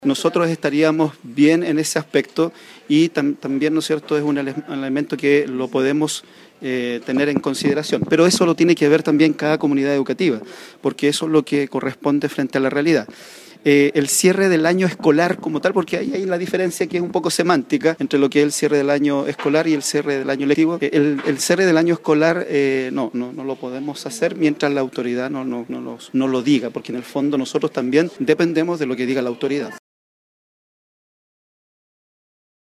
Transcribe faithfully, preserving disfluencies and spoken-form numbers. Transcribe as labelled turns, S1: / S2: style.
S1: Nosotros estaríamos bien en ese aspecto y tam también, ¿no es cierto?, es un, ele un elemento que lo podemos eh, tener en consideración. Pero eso lo tiene que ver también cada comunidad educativa, porque eso es lo que corresponde frente a la realidad. Eh, el cierre del año escolar como tal, porque ahí hay la diferencia que es un poco semántica entre lo que es el cierre del año escolar y el cierre del año lectivo. Eh, el, el cierre del año escolar eh, no, no, no lo podemos hacer mientras la autoridad no, no, no, nos, no lo diga, porque en el fondo nosotros también dependemos de lo que diga la autoridad.